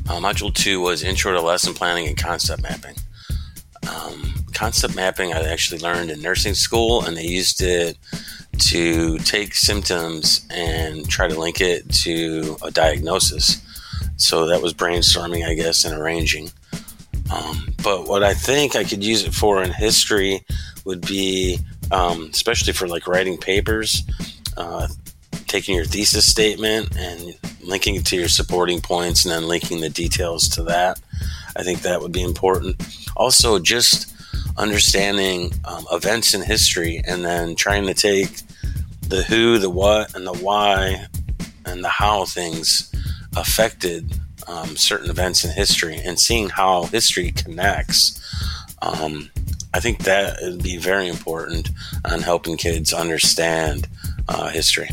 Module 2 was Intro to Lesson Planning and Concept Mapping. Concept mapping I actually learned in nursing school, and they used it to take symptoms and try to link it to a diagnosis. So that was brainstorming, I guess, and arranging. But what I think I could use it for in history would be, especially for like writing papers, taking your thesis statement and linking it to your supporting points and then linking the details to that. I think that would be important. Also, just understanding events in history and then trying to take the who, the what, and the why, and the how things affected certain events in history and seeing how history connects. I think that would be very important on helping kids understand history.